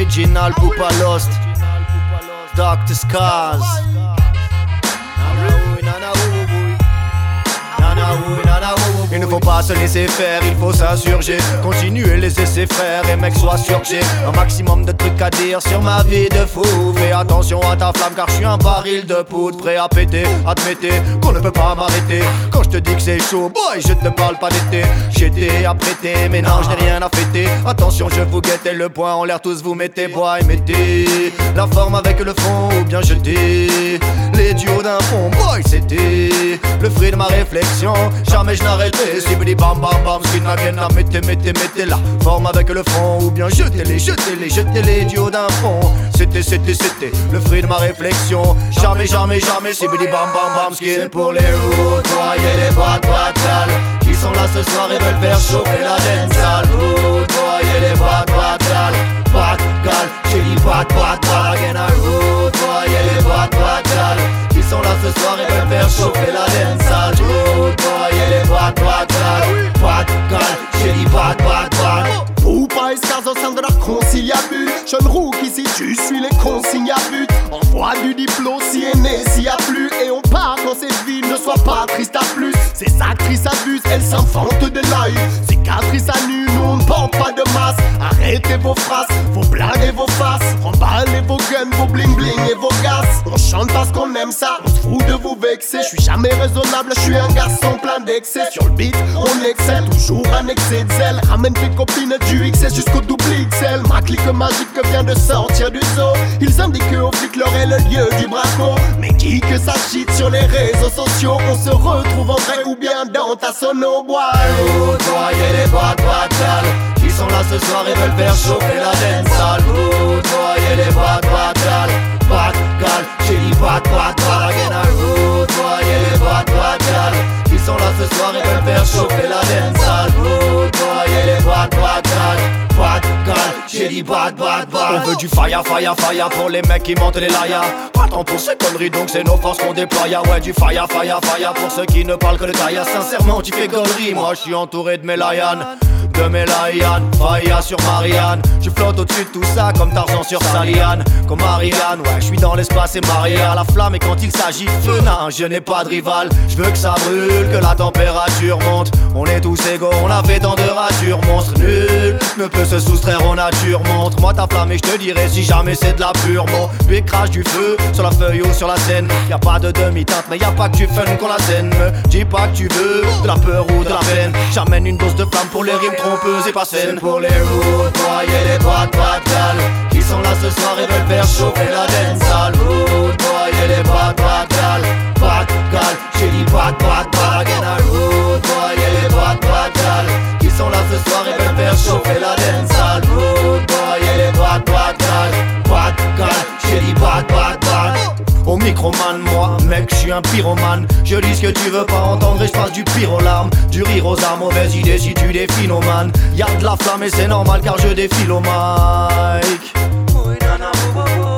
Original Poupa Lost, Dr. Scars. Il ne faut pas se laisser faire, il faut s'insurger. Continuer les essais frères et mec sois sûr que j'ai un maximum de trucs à dire sur ma vie de fou. Fais attention à ta flamme car je suis un baril de poudre prêt à péter. Admettez qu'on ne peut pas m'arrêter. Quand je te dis que c'est chaud, boy je te parle pas d'été. J'étais apprêté mais non je n'ai rien à fêter. Attention je vous guette et le poing en l'air tous vous mettez. Boy mettez la forme avec le fond ou bien jetez les duos d'un fond. Boy c'était le fruit de ma réflexion. Jamais je n'arrêtais. Sibidi bam bam bam, skin again, mettez la forme avec le fond ou bien jetez-les du haut d'un fond. C'était le fruit de ma réflexion. Jamais, sibidi bam bam bam, skin pour les routes. Voyez les bad sales qui sont là ce soir et veulent faire chauffer la dancehall. Voyez les bad sales, bad gal, j'ai dit bad again I root. Voyez les bad sales qui sont là ce soir et veulent faire chauffer la dancehall. Voyez les bad gal, j'ai dit bad. Poupa et Scars au sein de leur conciliabule. Jeune rook ici, tu suis les consignes à but. Envoie du diplôme si aîné, s'il y a plus. Et on part quand cette vie ne soit pas triste à plus. Ces actrices abusent, elles s'inventent de l'œil. Cicatrices à nu, nous on ne porte pas de masse. Arrêtez vos phrases, vos blagues et vos faces. Remballez vos guns, vos bling bling et vos gaz. On chante parce qu'on aime ça, on se fout de vous vexer. Je suis jamais raisonnable, je suis un garçon plein d'excès. Sur le beat, on excelle, toujours un excès de zèle. Ramène tes copines du XS jusqu'au double XL. Ma clique magique vient de sortir du zoo. Ils indiquent aux flics l'heure est le lieu du braco. Mais qui que ça cheat sur les réseaux sociaux. On se retrouve en vrai ou bien dans ta sono bois. Voyez les bad sales qui sont là ce soir et veulent faire chauffer la dancehall. Voyez les bad sales, bad gal, j'ai dit bad again I root. Voyez les bad sales qui sont là ce soir et veulent faire chauffer la dancehall. Voyez les bad gal, j'ai dit bad. On veut du fire pour les mecs qui montent les layas. Pas tant pour ces conneries donc c'est nos forces qu'on déploie. Ouais du fire pour ceux qui ne parlent que de taille. Sincèrement tu fais conneries, moi je suis entouré de mes Layan. Faya sur Marianne. Je flotte au-dessus de tout ça comme Tarzan sur Saliane. Comme Marianne, ouais, je suis dans l'espace et marié à la flamme. Et quand il s'agit de feu, non, je n'ai pas de rival. Je veux que ça brûle, que la température monte. On est tous égaux, on a fait tant de ratures. Monstre nul ne peut se soustraire aux natures. Montre-moi ta flamme et je te dirai si jamais c'est de la pure. Mon big crash du feu sur la feuille ou sur la scène. Y'a pas de demi-teinte mais y'a pas que du fun qu'on la scène. Me dis pas que tu veux de la peur ou de la peine. J'amène une dose de flamme pour les rimes trompeuses et pas saines. Pour les routes, voyez les bad gal qui sont là ce soir et veulent faire chauffer la dancehall. Voyez les bad gal, j'ai dit bad again I root. Voyez les bad gal qui sont là ce soir et veulent faire chauffer la dancehall. Voyez les bad gal, j'ai dit bad. Au microman, moi, mec, je suis un pyromane. Je dis ce que tu veux pas entendre et je passe du pire aux larmes. Du rire aux armes, mauvaise idée si tu défiles au man. Y'a de la flamme et c'est normal car je défile au mic.